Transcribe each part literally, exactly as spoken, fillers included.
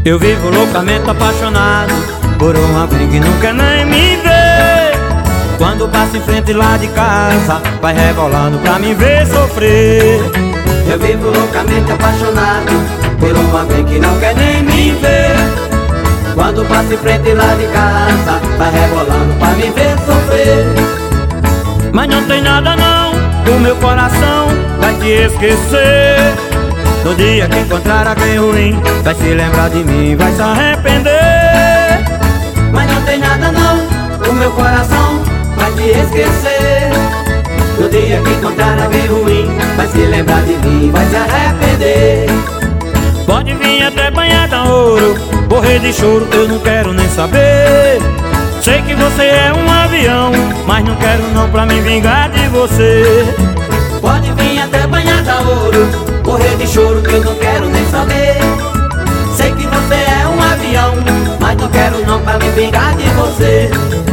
Eu vivo loucamente apaixonado por um alguém que não quer nem me ver. Quando passa em frente lá de casa, vai rebolando pra me ver sofrer. Eu vivo loucamente apaixonado por um alguém que não quer nem me ver. Quando passa em frente lá de casa, vai rebolando pra me ver sofrer. Mas não tem nada não, o meu coração vai te esquecer. No dia que encontrar alguém ruim, vai se lembrar de mim, vai se arrepender. Mas não tem nada não, o meu coração vai te esquecer. No dia que encontrar alguém ruim, vai se lembrar de mim, vai se arrepender. Pode vir até banhada a ouro, morrer de choro, eu não quero nem saber. Sei que você é um avião, mas não quero não pra me vingar de você. Pode vir até banhada a ouro, morrer de choro que eu não quero nem saber. Sei que você é um avião, mas não quero não pra me vingar de você.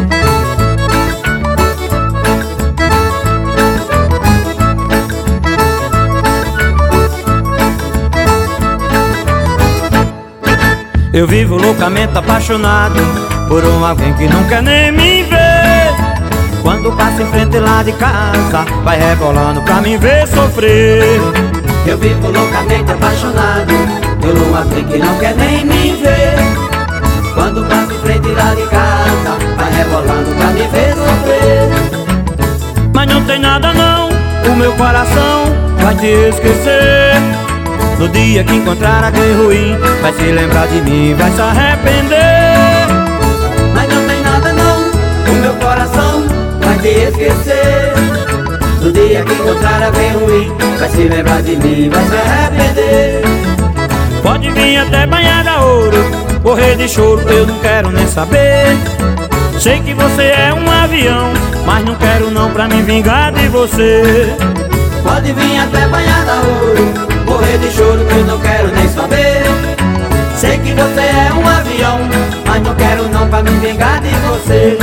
Eu vivo loucamente apaixonado por um alguém que não quer nem me ver. Quando passa em frente lá de casa, vai rebolando pra me ver sofrer. Eu vivo loucamente apaixonado por um alguém que não quer nem me ver. Quando passa em frente lá de casa, vai rebolando pra me ver sofrer. Mas não tem nada não, o meu coração vai te esquecer. No dia que encontrar alguém ruim, vai se lembrar de mim, vai se arrepender. Mas não tem nada não, o meu coração vai te esquecer. No dia que encontrar alguém ruim, vai se lembrar de mim, vai se arrepender. Pode vir até banhada a ouro, morrer de choro, eu não quero nem saber. Sei que você é um avião, mas não quero não pra me vingar de você. Pode vir até banhada a ouro, morrer de choro que eu não quero nem saber. Sei que você é um avião, mas não quero não pra me vingar de você.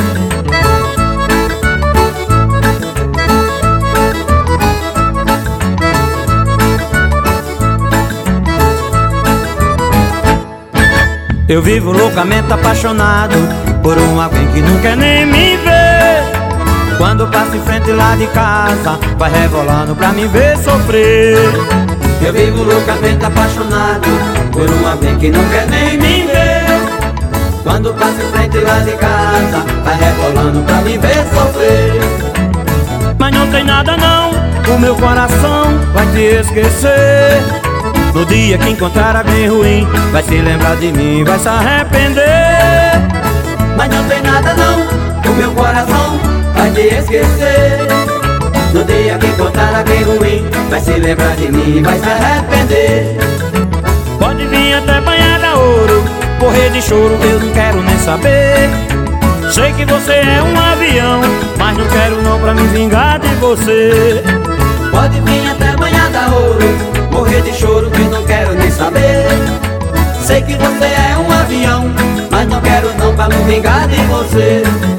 Eu vivo loucamente apaixonado por um alguém que não quer nem me ver. Quando passa em frente lá de casa, vai rebolando pra me ver sofrer. Eu vivo loucamente apaixonado por um alguém que não quer nem me ver. Quando passa em frente lá de casa, vai rebolando pra me ver sofrer. Mas não tem nada não, o meu coração vai te esquecer. No dia que encontrar alguém ruim, vai se lembrar de mim, vai se arrepender. Mas não tem nada não, o meu coração vai te esquecer. No dia que encontrar alguém ruim, vai se lembrar de mim, vai se arrepender. Pode vir até banhada a ouro, morrer de choro, eu não quero nem saber. Sei que você é um avião, mas não quero não pra me vingar de você. Pode vir até banhada a ouro, morrer de choro que eu não quero nem saber. Sei que você é um avião, mas não quero não pra me vingar de você.